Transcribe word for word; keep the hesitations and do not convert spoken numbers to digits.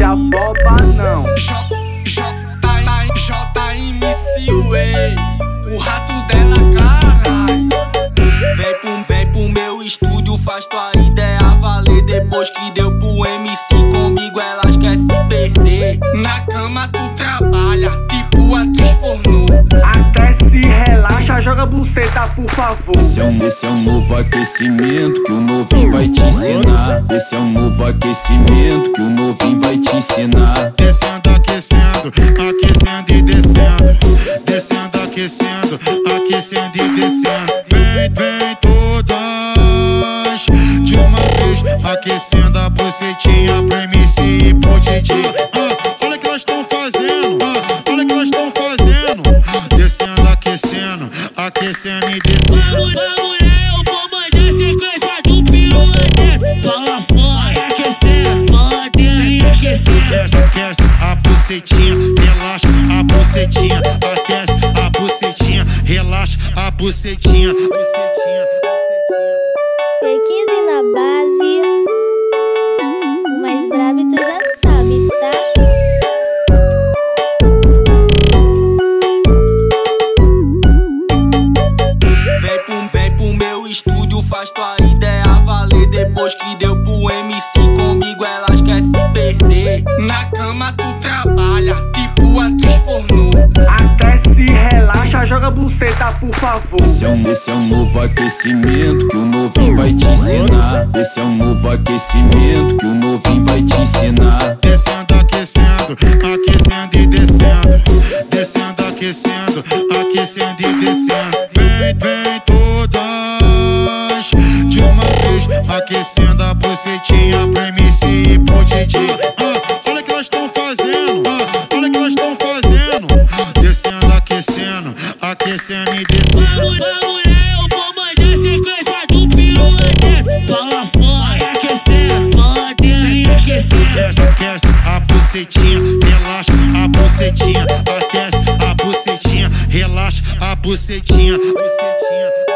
se afoba não. J M C Way, o rato dela, caralho. Vem pro, vem pro meu estúdio, faz tua ideia valer. Depois que deu pro M C comigo, elas quer se perder. Na cama tu trabalha, tipo atriz pornô. Até se relaxa, joga buceta, por favor. Esse é um, esse é um novo aquecimento que o novinho vai te ensinar. Esse é um novo aquecimento que o novinho vai te ensinar. Descendo, aquecendo, aquecendo e descendo. Descendo, aquecendo, aquecendo e descendo. Vem, vem todas de uma vez, aquecendo a bucetinha pro M C e pro D J. Ah, olha o que elas tão fazendo, ah, olha o que elas tão fazendo. Descendo, aquecendo, aquecendo e descendo. Vamos, eu vou mandar sequência do piruete. Fala fora, aquecendo, mantendo e aquecendo. Desce, aquece a bucetinha, relaxa a bucetinha. Aquece a bucetinha, relaxa a bucetinha. P quinze na base, o mais bravo tu já sabe, tá? Vem pro, vem pro meu estúdio, faz tua ideia valer. Depois que deu pro M C comigo, elas quer se perder. Na cama tu trabalha, tipo atriz pornô. Até se relaxa, joga buceta, por favor. Esse é um, esse é um novo aquecimento que o novinho vai te ensinar. Esse é um novo aquecimento que o novinho vai te ensinar. Descendo, aquecendo, aquecendo e descendo. Descendo, aquecendo, aquecendo e descendo. Vem, vem todas de uma vez, aquecendo a bucetinha pro M C e pro D J. Ah, olha o que elas tão fazendo, ah, olha o que elas tão fazendo. Descendo, aquecendo, aquecendo e descendo. Vamos, eu vou mandar sequência do piruete. Fala fora, aquecendo, mantendo e aquecendo. Desce, aquece a bucetinha, relaxa a bucetinha. Aquece a bucetinha, relaxa a bucetinha. bucetinha.